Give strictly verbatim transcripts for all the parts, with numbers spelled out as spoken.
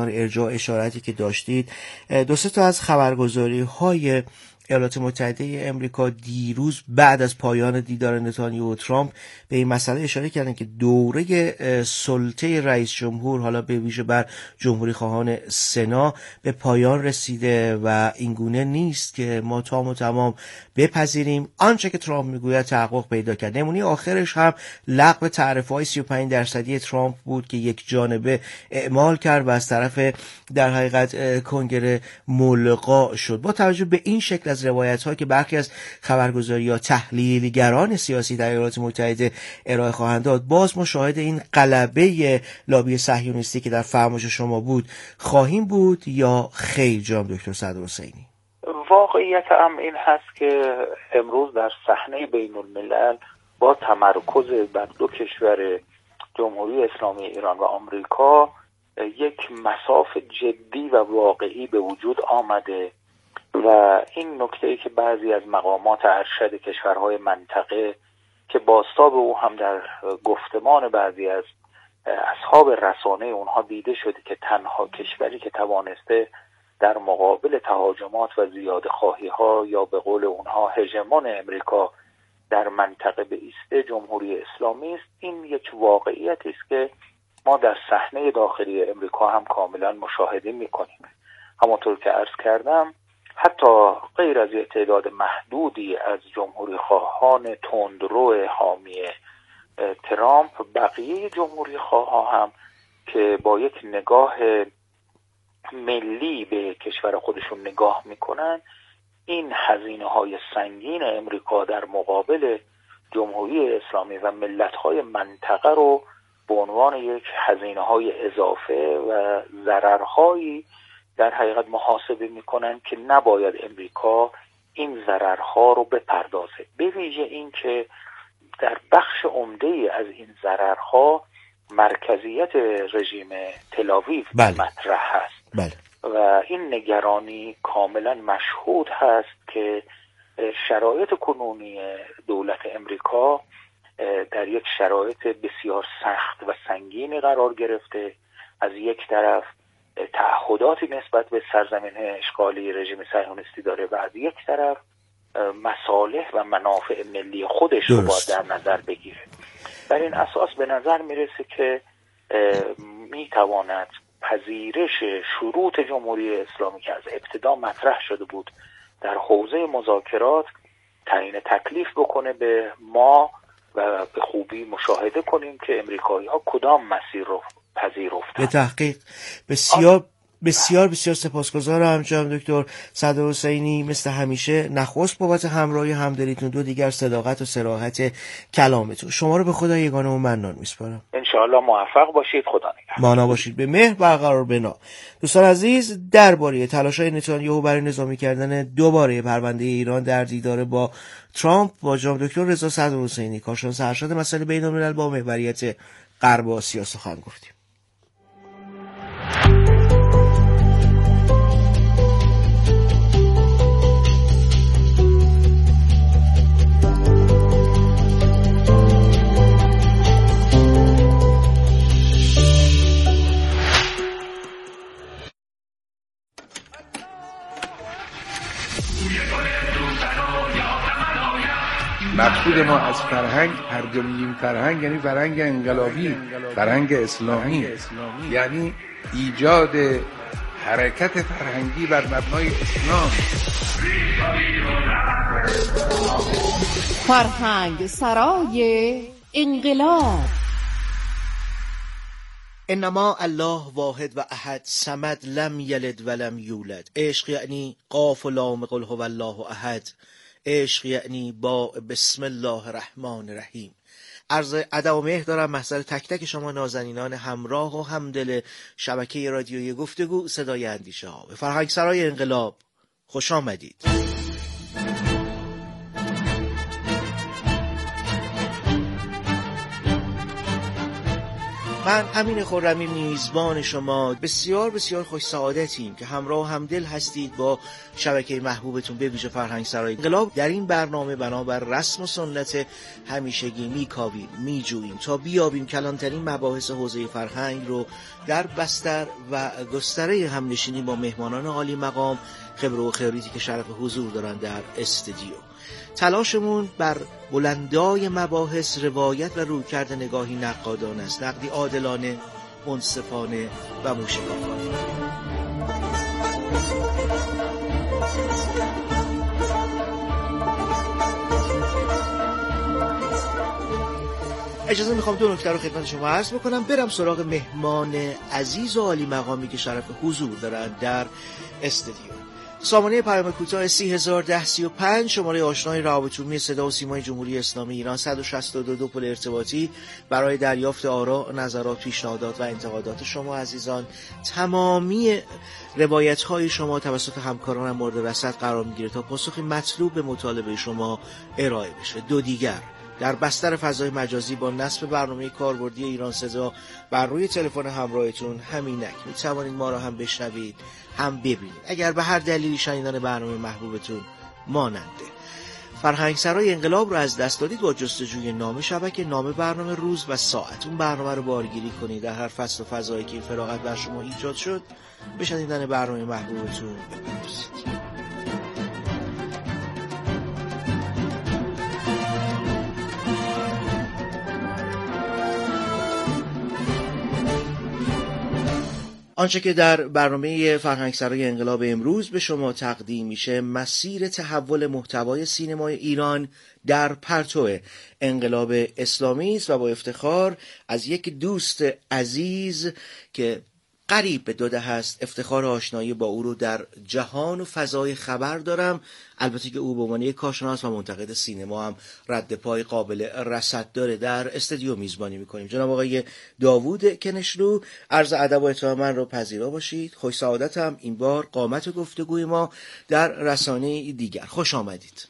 کنار ارجاع اشاراتی که داشتید، دو سه تا از خبرگزاری های ایالات متحده امریکا دیروز بعد از پایان دیدار نتانیاهو و ترامپ به این مسئله اشاره کردن که دوره سلطه رئیس جمهور، حالا به ویژه بر جمهوری خواهان سنا، به پایان رسیده و اینگونه نیست که ما تام و تمام بپذیریم آنچه که ترامپ میگوید تحقق پیدا کرد. نمونه آخرش هم لغو تعرفه‌های سی و پنج درصدی ترامپ بود که یک جانبه اعمال کرد و از طرف در حقیقت کنگره ملغا شد. با توجه به این شکل از روایت‌ها که برخی از خبرگزاری‌ها تحلیلگران سیاسی در ایالات متحده ارائه خواهند داد، باز ما شاهد این غلبه لابی صهیونیستی که در فرمایش شما بود خواهیم بود یا خیر جناب دکتر صدرحسینی؟ واقعیت هم این هست که امروز در صحنه بین الملل با تمرکز بر دو کشور جمهوری اسلامی ایران و آمریکا یک مساف جدی و واقعی به وجود آمده و این نکته‌ای که بعضی از مقامات ارشد کشورهای منطقه که بازتاب او هم در گفتمان بعضی از اصحاب رسانه اونها دیده شده که تنها کشوری که توانسته در مقابل تهاجمات و زیاده خواهی ها یا به قول اونها هژمون امریکا در منطقه به ایسته جمهوری اسلامی است، این یک واقعیتی است که ما در صحنه داخلی امریکا هم کاملا مشاهده می‌کنیم. همونطور که عرض کردم حتی غیر از تعداد محدودی از جمهوری خواهان تندرو حامی ترامپ، بقیه جمهوری خواه هم که با یک نگاه ملی به کشور خودشون نگاه میکنن، این هزینه های سنگین امریکا در مقابل جمهوری اسلامی و ملت های منطقه رو به عنوان یک هزینه های اضافه و ضررهایی در حقیقت محاسبه میکنن که نباید امریکا این ضررها رو بپردازه. به ویژه این که در بخش عمده از این ضررها مرکزیت رژیم تل‌آویو مطرح هست. بله. و این نگرانی کاملا مشهود هست که شرایط کنونی دولت امریکا در یک شرایط بسیار سخت و سنگینی قرار گرفته. از یک طرف تعهداتی نسبت به سرزمین اشغالی رژیم صهیونیستی داره و از یک طرف مصالح و منافع ملی خودش رو باید در نظر بگیره. بر این اساس به نظر میرسه که میتواند پذیرش شروط جمهوری اسلامی که از ابتدا مطرح شده بود در حوزه مذاکرات تعیین تکلیف بکنه به ما و به خوبی مشاهده کنیم که امریکایی ها کدام مسیر رو پذیرفتن. به تحقیق بسیار بسیار بسیار سپاسگزارم جناب دکتر صدرحسینی، مثل همیشه نخست بابت همراهی همدلیتون، دو دیگر صداقت و صراحت کلامتون. شما رو به خدا یگانه و منان میسپارم. انشاءالله موفق باشید. خدا نگهدار. مانا باشید. به مهر برقرار بنا. دوستان عزیز، درباره تلاش‌های نتانیاهو برای نظامی کردن دوباره پرونده ایران در دیدار با ترامپ با جناب دکتر رضا صدرحسینی، کارشناس ارشد مسائل بین‌الملل با محوریت غرب آسیا سخن گفتیم. مقصود ما از فرهنگ، هر جا میگیم فرهنگ یعنی فرهنگ انقلابی، فرهنگ اسلامی، یعنی ایجاد حرکت فرهنگی بر مبنای اسلام. فرهنگ سرای انقلاب. انما الله واحد و احد صمد لم یلد ولم یولد. عشق یعنی قاف و لام قل هو الله احد. عشق یعنی با بسم الله الرحمن الرحیم. عرض ادب و مهر دارم محضر تک تک شما نازنینان همراه و همدل شبکه رادیویی گفتگو صدای اندیشه ها. به فرهنگ سرای انقلاب خوش آمدید. من امین خرمی میزبان شما بسیار بسیار خوش سعادتیم که همراه همدل هستید با شبکه محبوبتون به ویژه فرهنگ سرای انقلاب. در این برنامه بنابر رسم و سنت همیشگی میکاویم میجوییم تا بیابیم کلانترین مباحث حوزه فرهنگ رو در بستر و گستره همنشینی با مهمانان عالی مقام خبره و خبریتی که شرف حضور دارن در استودیو. تلاشمون بر بلندای مباحث روایت و رویکرد نگاهی نقادانه است، نقدی عادلانه، منصفانه و موشکافانه. اجازه میخوام دو نکته رو خدمت شما عرض بکنم، برم سراغ مهمان عزیز و عالی مقامی که شرف حضور دارن در استودیو. سامانه پیام کوتاه سی هزار ده سی و پنج، شماره آشنای روابط عمومی صدا و سیمای جمهوری اسلامی ایران، صد و شصت و دو پل ارتباطی برای دریافت آرا، نظرات، پیشنهادات و انتقادات شما عزیزان. تمامی روایت‌های شما توسط همکارانم مورد رصد قرار می‌گیره تا پاسخی مطلوب به مطالبه شما ارائه بشه. دو دیگر در بستر فضای مجازی با نصب برنامه کاربردی ایران صدا بر روی تلفن همراهتون همینک می‌توانید ما را هم بشنوید هم ببینید. اگر به هر دلیلی شنیدن برنامه محبوبتون ماننده فرهنگ سرای انقلاب رو از دست دادید، با جستجوی نام شبکه، نام برنامه، روز و ساعت اون برنامه رو بارگیری کنید. در هر فصل و فضایی که این فراغت بر شما ایجاد شد به شنیدن برنامه محبوبتون بپردازید. آنچه که در برنامه فرهنگ سرای انقلاب امروز به شما تقدیم میشه مسیر تحول محتوای سینمای ایران در پرتو انقلاب اسلامی است و با افتخار از یک دوست عزیز که قریب به دو دهه است افتخار آشنایی با او رو در جهان و فضای خبر دارم. البته که او به عنوان یک کارشناس و منتقد سینما هم رد پای قابل رصد داره. در استودیو میزبانی میکنیم جناب آقای داوود کنشلو. عرض ادب و احترام من رو پذیرا باشید. خوش سعادتم این بار قامت گفتگوی ما در رسانه دیگر. خوش آمدید.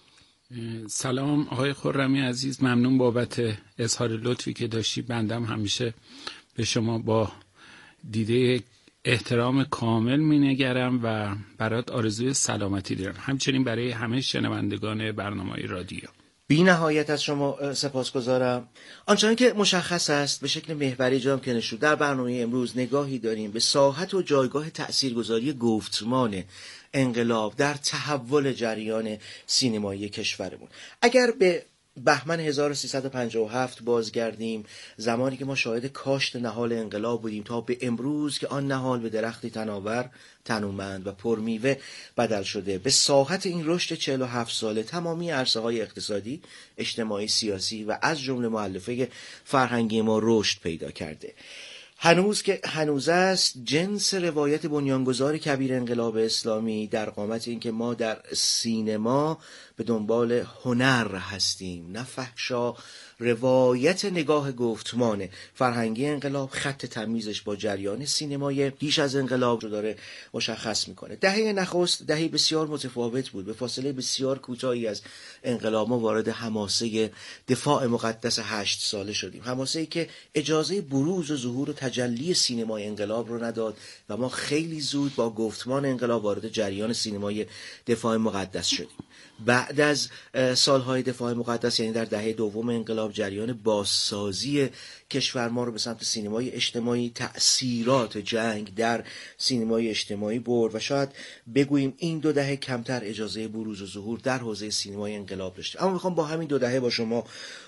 سلام آقای خرمی عزیز، ممنون بابت اظهار لطفی که داشتی. بندم همیشه به شما با دیده احترام کامل می نگرم و برات آرزوی سلامتی دارم، همچنین برای همه شنوندگان برنامه رادیو. بی نهایت از شما سپاسگزارم. آنچنان که مشخص است به شکل محوری جناب کنشلو در برنامه امروز نگاهی داریم به ساحت و جایگاه تأثیرگذاری گفتمان انقلاب در تحول جریان سینمایی کشورمون. اگر به بهمن هزار و سیصد و پنجاه و هفت بازگردیم، زمانی که ما شاهد کاشت نهال انقلاب بودیم، تا به امروز که آن نهال به درختی تناور، تنومند و پرمیوه بدل شده، به ساحت این رشد چهل و هفت ساله تمامی عرصه‌های اقتصادی، اجتماعی، سیاسی و از جمله مؤلفه فرهنگی ما رشد پیدا کرده. هنوز که هنوز است، جنس روایت بنیانگذار کبیر انقلاب اسلامی در قامت این که ما در سینما به دنبال هنر هستیم، نه فحشا، روایت نگاه گفتمان فرهنگی انقلاب خط تمیزش با جریان سینمای پیش از انقلاب رو داره مشخص میکنه. دهه نخست دهه بسیار متفاوت بود. به فاصله بسیار کوتاهی از انقلاب ما وارد حماسه دفاع مقدس هشت ساله شدیم، حماسه‌ای که اجازه بروز و ظهور و تجلی سینمای انقلاب رو نداد و ما خیلی زود با گفتمان انقلاب وارد جریان سینمای دفاع مقدس شدیم. بعد از سالهای دفاع مقدس، یعنی در دهه دوم انقلاب، جریان بازسازی کشور ما رو به سمت سینمای اجتماعی، تأثیرات جنگ در سینمای اجتماعی برد و شاید بگوییم این دو دهه کمتر اجازه بروز و ظهور در حوزه سینمای انقلاب داشتیم. اما میخوام با همین دو دهه با شما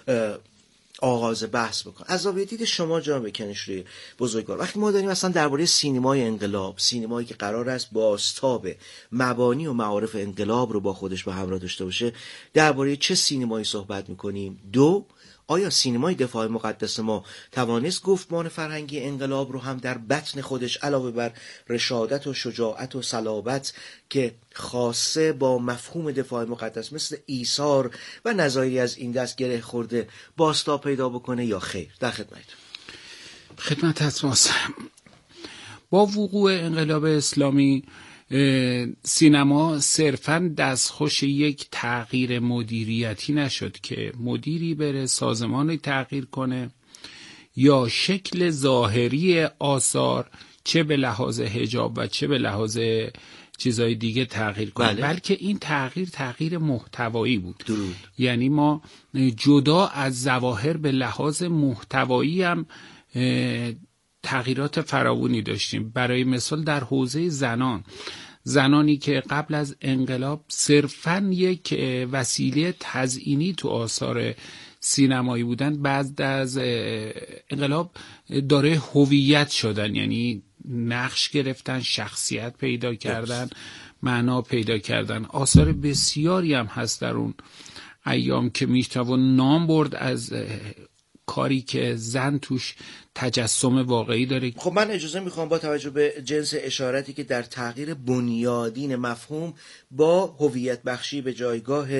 آغاز بحث بکنم. از زاویه دید شما جناب کنشلو بزرگوار، وقتی ما داریم اصلا درباره سینمای انقلاب، سینمایی که قرار است بازتاب مبانی و معارف انقلاب رو با خودش به همراه داشته باشه، درباره چه سینمایی صحبت میکنیم؟ دو، آیا سینمای دفاع مقدس ما توانست گفتمان فرهنگی انقلاب رو هم در بطن خودش علاوه بر رشادت و شجاعت و صلابت که خاصه با مفهوم دفاع مقدس مثل ایثار و نظایری از این دست گره خورده بازتاب پیدا بکنه یا خیر؟ در خدمت خدمت هست. با وقوع انقلاب اسلامی سینما صرفاً دستخوش یک تغییر مدیریتی نشد که مدیری بره سازمانی تغییر کنه یا شکل ظاهری آثار چه به لحاظ حجاب و چه به لحاظ چیزای دیگه تغییر کنه، بله. بلکه این تغییر تغییر محتوایی بود. درود. یعنی ما جدا از ظواهر به لحاظ محتوایی هم تغییرات فراوانی داشتیم. برای مثال در حوزه زنان، زنانی که قبل از انقلاب صرفاً یک وسیله تزئینی تو آثار سینمایی بودن، بعد از انقلاب داره هویت شدن، یعنی نقش گرفتن، شخصیت پیدا کردن، معنا پیدا کردن. آثار بسیاری هم هست در اون ایام که میتوان نام برد از کاری که زن توش تجسم واقعی داره. خب من اجازه میخوام با توجه به جنس اشارتی که در تغییر بنیادین مفهوم با هویت بخشی به جایگاه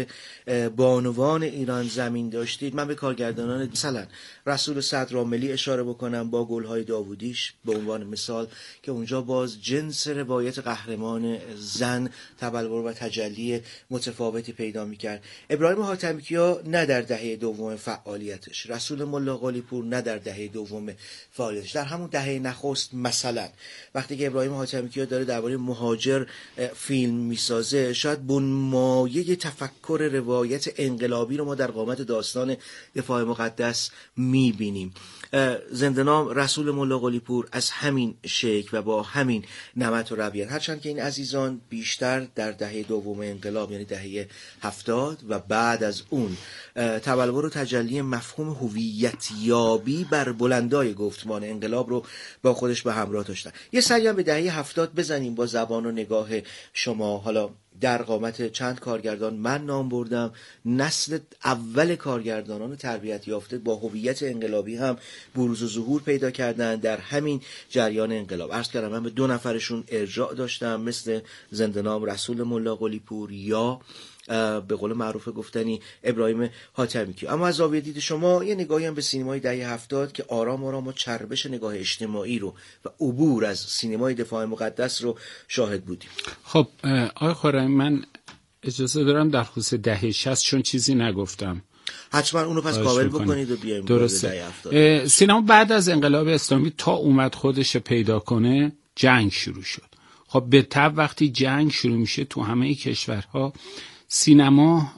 بانوان ایران زمین داشتید، من به کارگردانان مثلا رسول صدرعاملی اشاره بکنم با گلهای داوودیش به عنوان مثال، که اونجا باز جنس روایت قهرمان زن تبلور و تجلی متفاوتی پیدا میکرد. ابراهیم حاتمیکیا نه در دهه دوم فعالیتش، رسول ملا قلی‌پور نه در دهه دوم فعالیتش، در همون دهه نخست مثلا وقتی که ابراهیم حاتمیکیا داره درباره مهاجر فیلم میسازه، شاید بنمایه تفکر روایت انقلابی رو ما در قامت داستان دفاع مقدس میبینیم. زنده‌نام رسول ملا قلی‌پور از همین شکل و با همین نمط و رویت، هرچند که این عزیزان بیشتر در دهه دوم انقلاب یعنی دهه هفتاد و بعد از اون تبلور و تجلی مفهوم هویت یابی بر بلندای گفتمان انقلاب رو با خودش به همراه داشتن. یه سری هم به دهه هفتاد بزنیم با زبان و نگاه شما. حالا در قامت چند کارگردان من نام بردم، نسل اول کارگردانان تربیت یافته با هویت انقلابی هم بروز و ظهور پیدا کردن در همین جریان انقلاب. عرض کردم من به دو نفرشون ارجاع داشتم، مثل زنده‌نام رسول ملا قلی‌پور یا به قول معروف گفتنی ابراهیم حاتمیکیا. اما از زاویه دید شما یه نگاهی هم به سینمای دهه هفتاد که آرام آرام و چربش نگاه اجتماعی رو و عبور از سینمای دفاع مقدس رو شاهد بودیم. خب آقای خرمی، من اجازه دارم در خصوص دهه شصت چون چیزی نگفتم، حتما اونو پس کامل بکنید و بیایم درسته. دهه هفتاد. سینما بعد از انقلاب اسلامی تا اومد خودش پیدا کنه جنگ شروع شد. خب به طب وقتی جنگ شروع میشه تو همه کشورها، سینما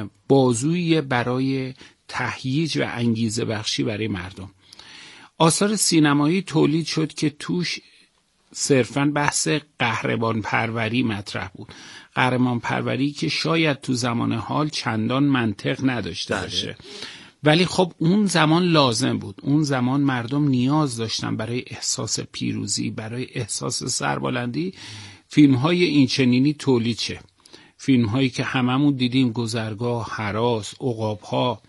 بازویی برای تهییج و انگیزه بخشی برای مردم. آثار سینمایی تولید شد که توش صرفاً بحث قهرمان پروری مطرح بود، قهرمان پروری که شاید تو زمان حال چندان منطق نداشته باشه، ولی خب اون زمان لازم بود. اون زمان مردم نیاز داشتن برای احساس پیروزی، برای احساس سربلندی، فیلم های این چنینی تولید شه. فیلم هایی که هممون دیدیم، گذرگاه، هراس، عقاب‌ها،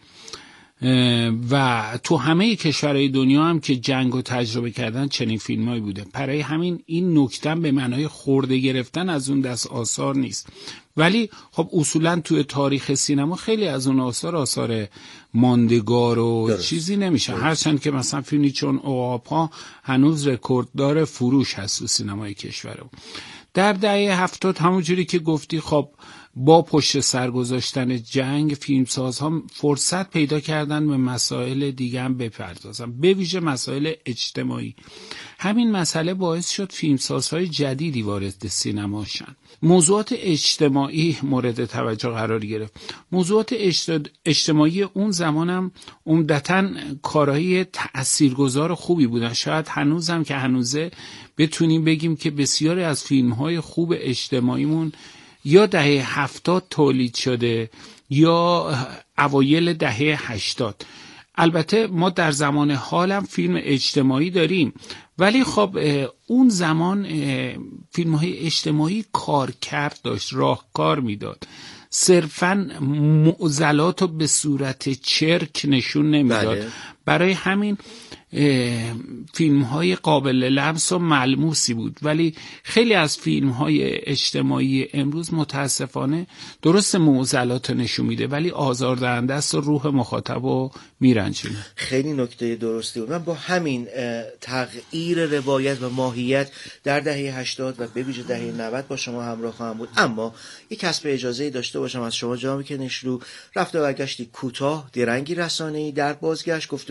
و تو همه کشورهای دنیا هم که جنگ و تجربه کردن چنین فیلم هایی بوده. برای همین این نکته به معنای خورده گرفتن از اون دست آثار نیست، ولی خب اصولا توی تاریخ سینما خیلی از اون آثار آثار ماندگار و درست. چیزی نمیشه، هرچند که مثلا فیلمی چون عقاب‌ها هنوز رکورددار فروش هست تو سینمای کشورمون. در دهه هفتاد همونجوری که گفتی، خب با پشت سر گذاشتن جنگ فیلمسازها فرصت پیدا کردن به مسائل دیگه هم بپردازن، به ویژه مسائل اجتماعی. همین مسئله باعث شد فیلمسازهای جدیدی وارد سینما شن. موضوعات اجتماعی مورد توجه قرار گرفت. موضوعات اجتماعی اون زمانم عمدتاً کارهای تأثیرگذار خوبی بودن. شاید هنوزم که هنوزه بتونیم بگیم که بسیاری از فیلم‌های خوب اجتماعیمون یا دهه هفتاد تولید شده یا اوایل دهه هشتاد. البته ما در زمان حالم فیلم اجتماعی داریم، ولی خب اون زمان فیلم های اجتماعی کارکرد داشت، راهکار میداد، صرفاً معضلات رو به صورت چرک نشون نمیداد. بله. برای همین فیلم های قابل لمس و ملموسی بود، ولی خیلی از فیلم های اجتماعی امروز متاسفانه درست معضلات نشون میده ولی آزاردهنده است و روح مخاطب رو میرنجونه. خیلی نکته درستی بود. من با همین تغییر روایت و ماهیت در دهه هشتاد و به ویژه دهه نود با شما همراه خواهم بود، اما یک کسب اجازه داشته باشم از شما جناب کنشلو. رفت و برگشتی کوتاه، درنگی رسانه‌ای در بازگشت گفته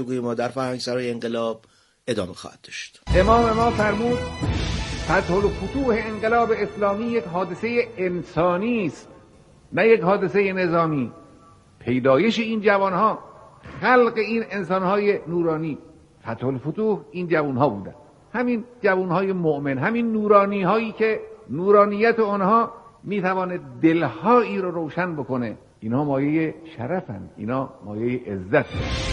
گفتگوی ما در فرهنگسرای انقلاب ادامه خواهد داشت. امام ما فرمود فتح الفتوح انقلاب اسلامی یک حادثه انسانی است، نه یک حادثه نظامی. پیدایش این جوانها، خلق این انسانهای نورانی، فتح الفتوح این جوانها بودن، همین جوانهای مؤمن، همین نورانی هایی که نورانیت آنها میتواند دلهایی رو روشن بکنه. اینا مایه شرفن، اینا مایه عزت.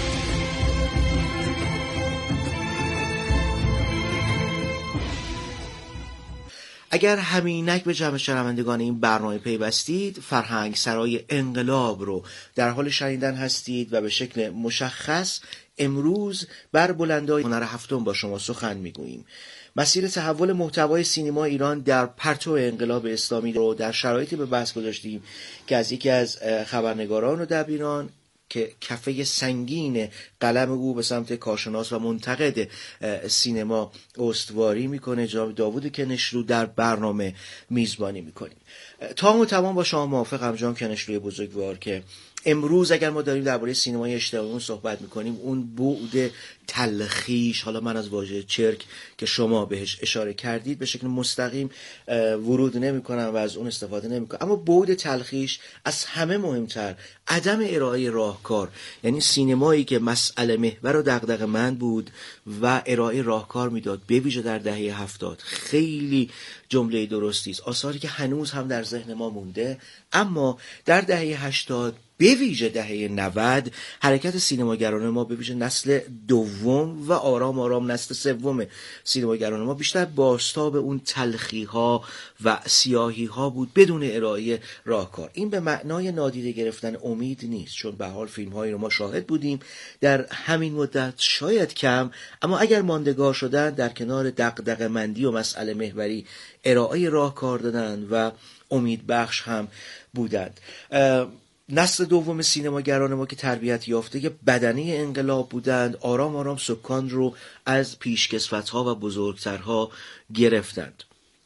اگر همینک به جمع شنوندگان این برنامه پیوستید، فرهنگ سرای انقلاب رو در حال شنیدن هستید و به شکل مشخص امروز بر بلندای هنر هفتم با شما سخن میگوییم. مسیر تحول محتوای سینما ایران در پرتو انقلاب اسلامی رو در شرایطی به بحث گذاشتیم که از یکی از خبرنگاران و دبیران که کفه سنگین قلم او به سمت کارشناس و منتقد سینما استواری میکنه، جناب داوود کنشلو، در برنامه میزبانی میکنیم. تمام و تمام با شما موافقم جناب کنشلوی بزرگوار که امروز اگر ما داریم درباره سینمای اجتماعی صحبت میکنیم، اون بعد تلخیش، حالا من از واژه چرک که شما بهش اشاره کردید به شکل مستقیم ورود نمیکنم و از اون استفاده نمیکنم، اما بعد تلخیش از همه مهمتر عدم ارائه راهکار، یعنی سینمایی که مسئله محور و دغدغه‌مند بود و ارائه راهکار میداد، به ویژه در دهه هفتاد. خیلی جمله درستی است، آثاری که هنوز هم در ذهن ما مونده. اما در دهه هشتاد به ویژه دهه نود حرکت سینماگران ما، به ویژه نسل دوم و آرام آرام نسل سوم سینماگران ما، بیشتر بازتاب اون تلخی ها و سیاهی ها بود بدون ارائه راهکار. این به معنای نادیده گرفتن امید نیست، چون به حال فیلم هایی رو ما شاهد بودیم در همین مدت، شاید کم، اما اگر ماندگار شدن در کنار دغدغه‌مندی و مسئله محوری ارائه راهکار دادن و امید بخش هم بودند. نسل دوم سینماگران ما که تربیت یافته بدنی انقلاب بودند، آرام آرام سکان رو از پیشکسوت‌ها و بزرگترها گرفتند.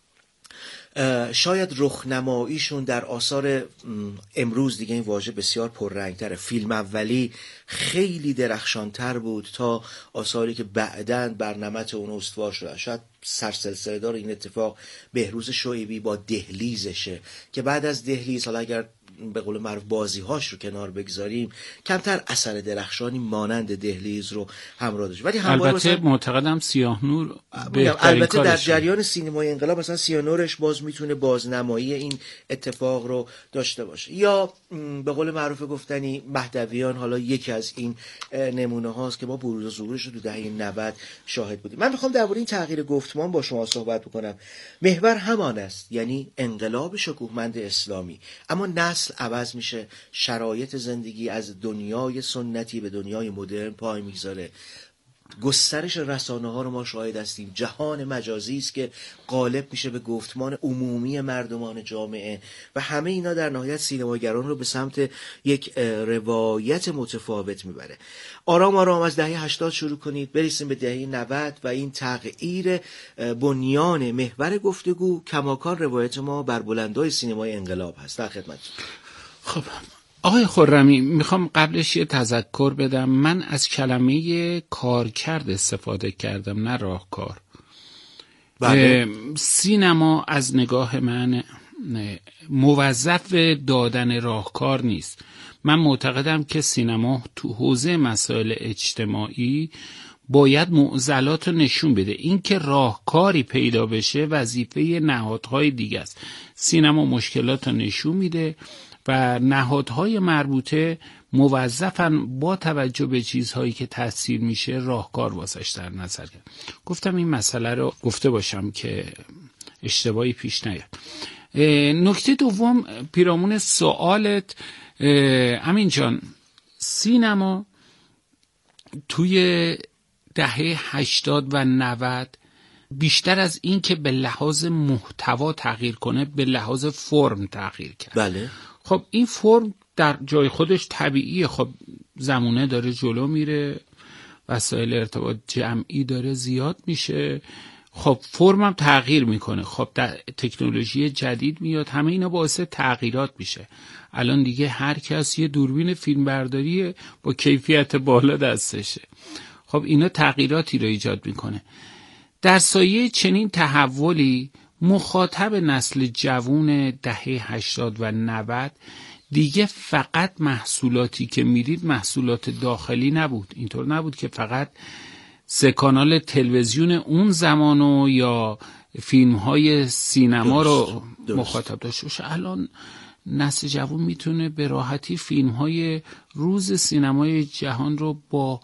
شاید رخنماییشون در آثار امروز، دیگه این واژه بسیار پررنگ‌تره، فیلم اولی خیلی درخشانتر بود تا آثاری که بعداً بر نمط اون استوار شد. شاید سرسلسله دار این اتفاق بهروز شعیبی با دهلیزشه که بعد از دهلیز، حالا اگر به قول معروف بازی‌هاش رو کنار بگذاریم، کمتر اثر درخشانی مانند دهلیز رو همراه داشت. ولی البته مثلا معتقدم سیاه‌نور البته در جریان سینمای انقلاب مثلا سیاه‌نورش باز میتونه بازنمایی این اتفاق رو داشته باشه. یا به قول معروف گفتنی مهدویان، حالا یکی از این نمونه هاست که ما بروز و ظهورش رو تو دهه نود شاهد بودیم. من میخوام درباره این تغییر گفتمان با شما صحبت بکنم. محور همان است، یعنی انقلاب شکوهمند اسلامی، اما نسل عوض میشه، شرایط زندگی از دنیای سنتی به دنیای مدرن پای میگذاره. گسترش رسانه ها رو ما شاهد هستیم، جهان مجازی است که غالب میشه به گفتمان عمومی مردمان جامعه و همه اینا در نهایت سینماگران رو به سمت یک روایت متفاوت میبره. آرام آرام از دهه هشتاد شروع کنید، برسیم به دهه نود و این تغییر بنیان محور گفتگو کماکان روایت ما بر بلندای سینمای انقلاب هست. در خدمت. خب آقای خرمی، میخوام قبلش یه تذکر بدم. من از کلمه کارکرد استفاده کردم، نه راهکار. بله. سینما از نگاه من موظف دادن راهکار نیست. من معتقدم که سینما تو حوزه مسائل اجتماعی باید معضلات رو نشون بده. این که راهکاری پیدا بشه وظیفه نهادهای دیگه است. سینما مشکلات رو نشون میده و نهادهای مربوطه موظفن با توجه به چیزهایی که تاثیر میشه راهکار واسش در نظر گرفت. گفتم این مسئله رو گفته باشم که اشتباهی پیش نیاد. نکته دوم، پیرامون سوالت امین جان، سینما توی دهه هشتاد و نود بیشتر از این که به لحاظ محتوا تغییر کنه، به لحاظ فرم تغییر کرد. بله. خب این فرم در جای خودش طبیعیه. خب زمانه داره جلو میره، وسایل ارتباط جمعی داره زیاد میشه، خب فرمم تغییر میکنه، خب تکنولوژی جدید میاد، همه اینا باعث تغییرات میشه. الان دیگه هر کس یه دوربین فیلمبرداری با کیفیت بالا دستشه. خب اینا تغییراتی رو ایجاد میکنه. در سایه چنین تحولی مخاطب نسل جوون دهه هشتاد و نود دیگه فقط محصولاتی که میدید محصولات داخلی نبود. اینطور نبود که فقط سه کانال تلویزیون اون زمانو یا فیلم های سینما درست، رو درست. مخاطب داشته باشه. الان نسل جوان میتونه به راحتی فیلم های روز سینمای جهان رو با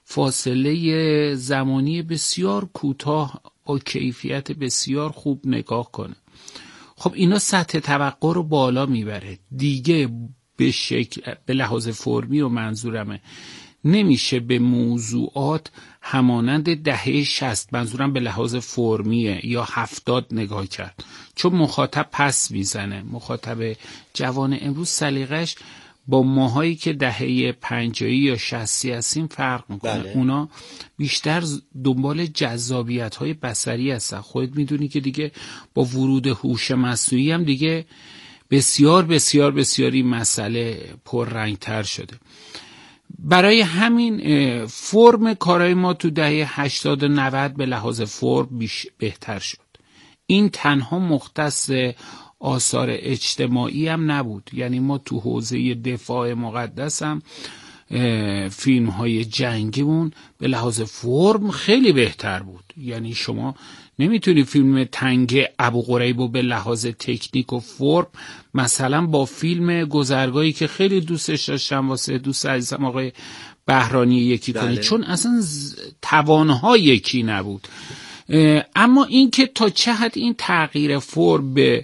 فاصله زمانی بسیار کوتاه با کیفیت بسیار خوب نگاه کنه. خب اینا سطح توقع رو بالا میبره دیگه. به شکل به لحاظ فرمی و منظورمه نمیشه به موضوعات همانند دهه شصت، منظورم به لحاظ فرمیه، یا هفتاد نگاه کرد، چون مخاطب پس میزنه. مخاطب جوان امروز سلیقش با ماهایی که دهه پنجاهی یا شصتی هستیم فرق میکنه. بله. اونا بیشتر دنبال جذابیت های بصری هستن. خودت میدونی که دیگه با ورود هوش مصنوعی هم دیگه بسیار بسیار بسیار این مسئله پررنگتر شده. برای همین فرم کارهای ما تو دهه هشتاد و نود به لحاظ فرم بهتر شد. این تنها مختص آثار اجتماعی هم نبود، یعنی ما تو حوزه دفاع مقدس هم فیلم های جنگیمون به لحاظ فرم خیلی بهتر بود. یعنی شما نمیتونی فیلم تنگ ابو قریبو به لحاظ تکنیک و فرم مثلا با فیلم گذرگاهی که خیلی دوستش داشتم واسه دوست عزیزم آقای بهرانی یکی کنی، چون اصلا توانها یکی نبود. اما این که تا چه حد این تغییر فرم به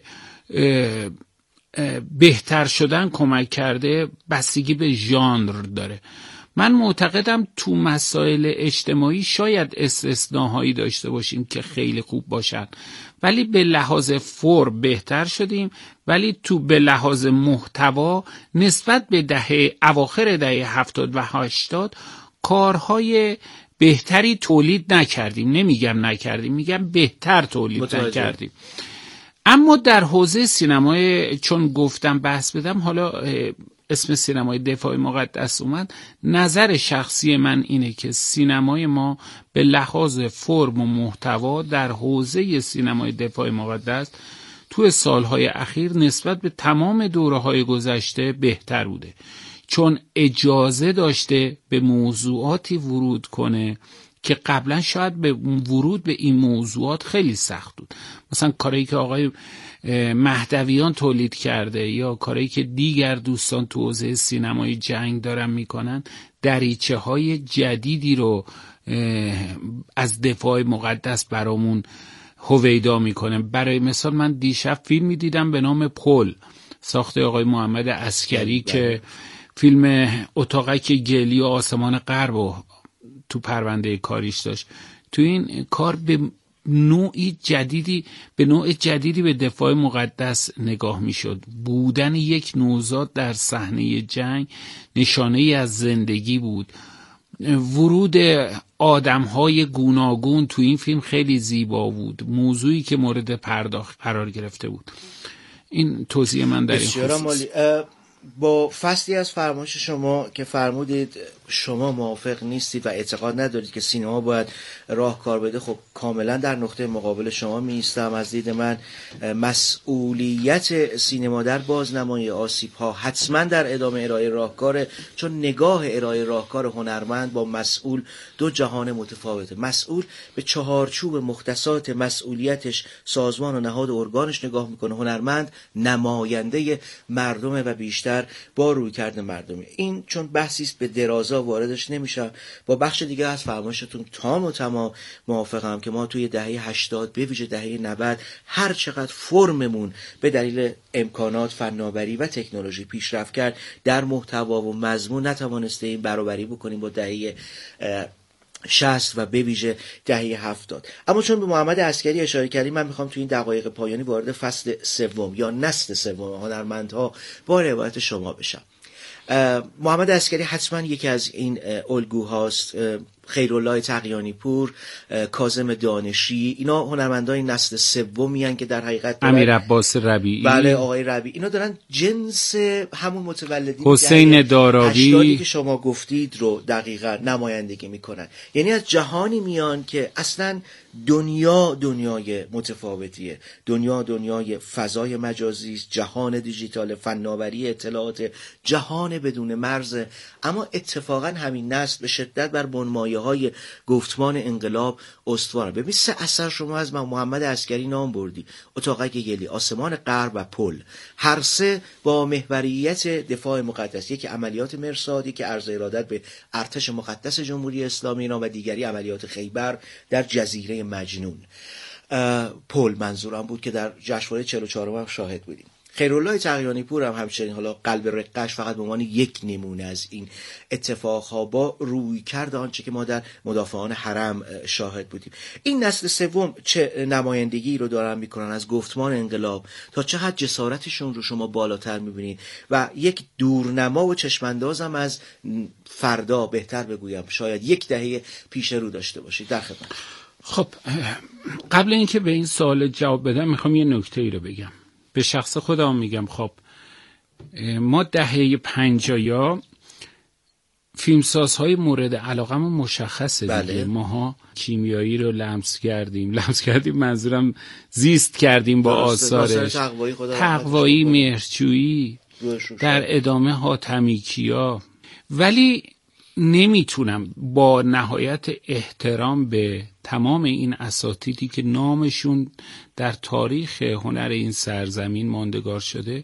بهتر شدن کمک کرده بستگی به ژانر داره. من معتقدم تو مسائل اجتماعی شاید استثناهایی داشته باشیم که خیلی خوب باشن، ولی به لحاظ فرم بهتر شدیم، ولی تو به لحاظ محتوا نسبت به دهه اواخر دهه هفتاد و هشتاد کارهای بهتری تولید نکردیم. نمیگم نکردیم، میگم بهتر تولید متوجه. نکردیم. اما در حوزه سینمای، چون گفتم بحث بدم، حالا اسم سینمای دفاع مقدس اومد، نظر شخصی من اینه که سینمای ما به لحاظ فرم و محتوا در حوزه سینمای دفاع مقدس تو سالهای اخیر نسبت به تمام دوره‌های گذشته بهتر بوده، چون اجازه داشته به موضوعاتی ورود کنه که قبلا شاید به ورود به این موضوعات خیلی سخت بود. مثلا کاری که آقای مهدویان تولید کرده یا کاری که دیگر دوستان تو حوزه سینمای جنگ دارن میکنن، دریچه های جدیدی رو از دفاع مقدس برامون هویدا میکنه. برای مثال من دیشب فیلمی دیدم به نام پل، ساخته آقای محمد عسکری که فیلم اتاقک گلی و آسمان غرب و تو پرونده کاریش داشت. تو این کار به نوعی جدیدی به نوع جدیدی به دفاع مقدس نگاه میشد. بودن یک نوزاد در صحنه جنگ نشانه ای از زندگی بود. ورود آدم‌های گوناگون تو این فیلم خیلی زیبا بود، موضوعی که مورد پرداخت قرار گرفته بود. این توضیح من در این خصوص. با فصلی از فرمایش شما که فرمودید شما موافق نیستید و اعتقاد ندارید که سینما باید راهکار بده، خب کاملا در نقطه مقابل شما می ایستم. از دید من مسئولیت سینما در بازنمایی آسیب‌ها حتما در ادامه ارائه راهکاره، چون نگاه ارائه راهکار هنرمند با مسئول دو جهان متفاوته. مسئول به چهارچوب مختصات مسئولیتش، سازمان و نهاد و ارگانش نگاه میکنه، هنرمند نماینده مردمه و بیشتر با روی کرده مردمی. این چون بحثی است به درازا واردش نمیشم. با بخش دیگه از فرمایشتون تام و تمام موافقم که ما توی دهه هشتاد به ویژه دهه نود هر چقدر فرممون به دلیل امکانات، فناوری و تکنولوژی پیشرفت کرد، در محتوا و مضمون نتوانسته این برابری بکنیم با دهه شصت و به ویژه دهه هفتاد. اما چون به محمد عسکری اشاره کردیم، من میخوام تو این دقایق پایانی وارد فصل سوم یا نسل سوم هنرمندها با روایت شما بشم. محمد عسکری حتما یکی از این الگوهاست. خیرالله تقیانی پور، کاظم دانشی، اینا هنرمندای نسل سومی ان که در حقیقت امیر عباس ربیعی، بله آقای ربیعی، اینا دارن جنس همون متولدین حسین داراوی که شما گفتید رو دقیقاً نمایندگی میکنن. یعنی از جهانی میان که اصلا دنیا دنیای متفاوتیه، دنیا دنیای فضای مجازی، جهان دیجیتال، فناوری اطلاعات، جهان بدون مرز. اما اتفاقا همین نسل به شدت بر بنمایه های گفتمان انقلاب استواره. ببین سه اثر شما از محمد عسکری نام بردی، اتاقک گلی، آسمان غرب و پل، هر سه با محوریت دفاع مقدس، یکی عملیات مرصاد، یکی عرض ارادت به ارتش مقدس جمهوری اسلامی ایران و دیگری عملیات خیبر در جزیره مجنون. پل منظورم بود که در جشنواره چهل و چهارم هم شاهد بودیم. خیرالله تقیانی پور هم همچنین، حالا قلب رقش فقط به عنوان یک نمونه از این اتفاقها با روی کرد آنچه که ما در مدافعان حرم شاهد بودیم. این نسل سوم چه نمایندگی رو دارن میکنن از گفتمان انقلاب، تا چه حد جسارتشون رو شما بالاتر میبینید و یک دورنما و چشماندازم از فردا، بهتر بگویم شاید یک دهه پیش رو داشته باشید. در خدمت. خب قبل اینکه به این سوال جواب بدم میخوام یه نکته ای رو بگم. به شخص خودم میگم خب ما دهه پنجایا فیلمسازهای مورد علاقمون مشخصه دیگه. بله. ماها کیمیایی رو لمس کردیم لمس کردیم منظورم زیست کردیم با آثارش، تقوایی، مهرجویی، در ادامه حاتمی کیا. ولی نمیتونم با نهایت احترام به تمام این اساتیدی که نامشون در تاریخ هنر این سرزمین ماندگار شده،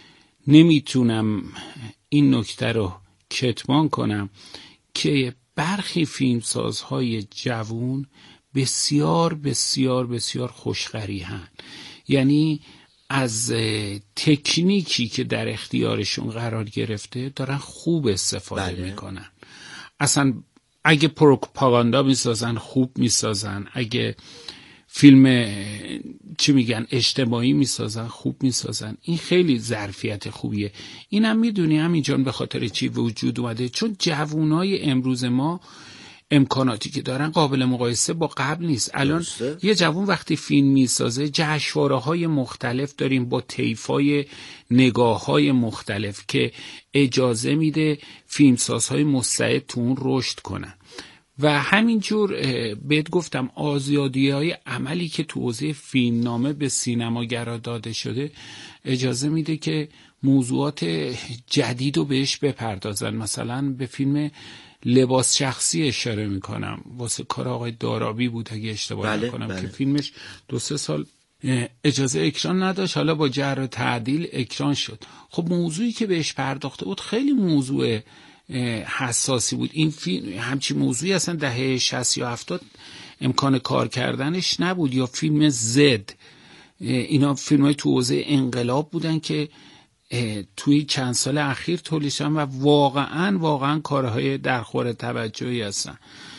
نمیتونم این نکته رو کتمان کنم که برخی فیلمسازهای جوون بسیار بسیار بسیار خوشخری هن. یعنی از تکنیکی که در اختیارشون قرار گرفته دارن خوب استفاده بله. میکنن. اصلا اگه پروپاگاندا میسازن خوب میسازن، اگه فیلم چی میگن اجتماعی میسازن خوب میسازن. این خیلی ظرفیت خوبیه. اینم میدونی همینجان به خاطر چی وجود اومده؟ چون جوانای امروز ما امکاناتی که دارن قابل مقایسه با قبل نیست. الان یه جوان وقتی فیلم میسازه جشنواره‌های مختلف داریم با طیفای نگاه‌های مختلف که اجازه میده فیلمسازهای مستعد تو اون رشد کنن. و همینجور بهت گفتم آزادی‌های عملی که تو حوزه فیلمنامه به سینماگرا داده شده اجازه میده که موضوعات جدید رو بهش بپردازن. مثلا به فیلم لباس شخصی اشاره میکنم، واسه کار آقای دارابی بود اگه اشتباه بله، نکنم بله. که فیلمش دو سه سال اجازه اکران نداشت، حالا با جر و تعدیل اکران شد. خب موضوعی که بهش پرداخته بود خیلی موضوع حساسی بود. این فیلم همچین موضوعی اصلا دهه شصت یا هفتاد امکان کار کردنش نبود. یا فیلم زد، اینا فیلم‌های تو حوزه انقلاب بودن که توی چند سال اخیر تولید شدن و واقعا واقعا کارهای درخور توجهی هستن.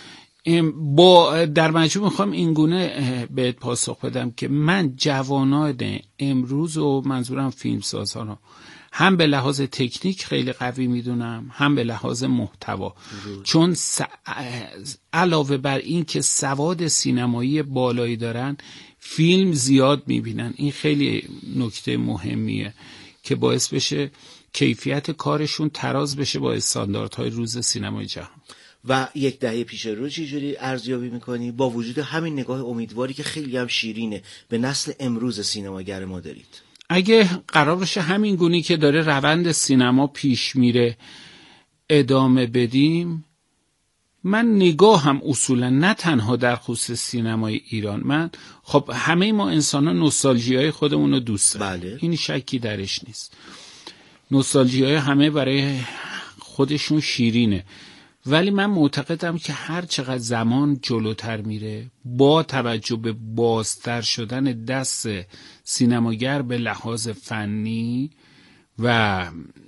با در مجموع میخوام اینگونه بهت پاسخ بدم که من جوانان امروز و منظورم فیلمسازها رو هم به لحاظ تکنیک خیلی قوی میدونم، هم به لحاظ محتوا. چون س... علاوه بر این که سواد سینمایی بالایی دارن، فیلم زیاد میبینن. این خیلی نکته مهمیه که باعث بشه کیفیت کارشون تراز بشه با استانداردهای روز سینمای جهان. و یک دهه پیش رو چجوری ارزیابی میکنی با وجود همین نگاه امیدواری که خیلی هم شیرینه به نسل امروز سینماگر ما دارید؟ اگه قرار باشه همین گونی که داره روند سینما پیش میره ادامه بدیم، من نگاه هم اصولا نه تنها در خصوص سینمای ایران، من خب همه ما انسان ها نوستالژی های خودمون رو دوست داریم، بله. این شکی درش نیست. نوستالژی های همه برای خودشون شیرینه، ولی من معتقدم که هر چقدر زمان جلوتر میره با توجه به بازتر شدن دست سینماگر به لحاظ فنی و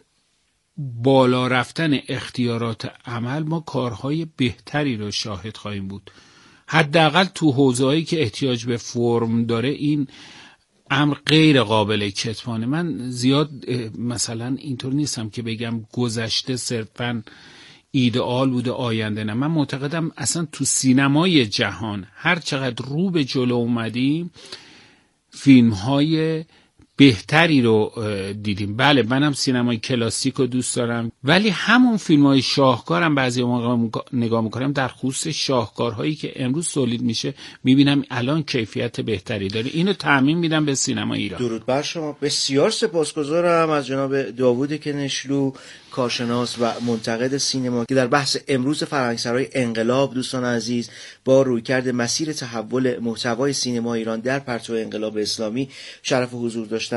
بالا رفتن اختیارات عمل، ما کارهای بهتری رو شاهد خواهیم بود. حداقل تو حوزه‌ای که احتیاج به فرم داره این امر غیر قابل کتمانه. من زیاد مثلا اینطور نیستم که بگم گذشته صرفاً ایدئال بوده، آینده نه. من معتقدم اصلا تو سینمای جهان هر چقدر رو به جلو اومدیم فیلم های بهتری رو دیدیم. بله منم سینمای کلاسیک رو دوست دارم، ولی همون فیلم های شاهکارم بعضی موقع نگاه میکنم، در خصوص شاهکارهایی که امروز تولید میشه میبینم الان کیفیت بهتری داره. اینو تعمیم میدم به سینما ایران. درود بر شما. بسیار سپاسگزارم از جناب داوود کنشلو، کارشناس و منتقد سینما، که در بحث امروز فرهنگسرای انقلاب دوستان عزیز با رویکرد مسیر تحول محتوای سینما ایران در پرتو انقلاب اسلامی شرف حضور داشتن.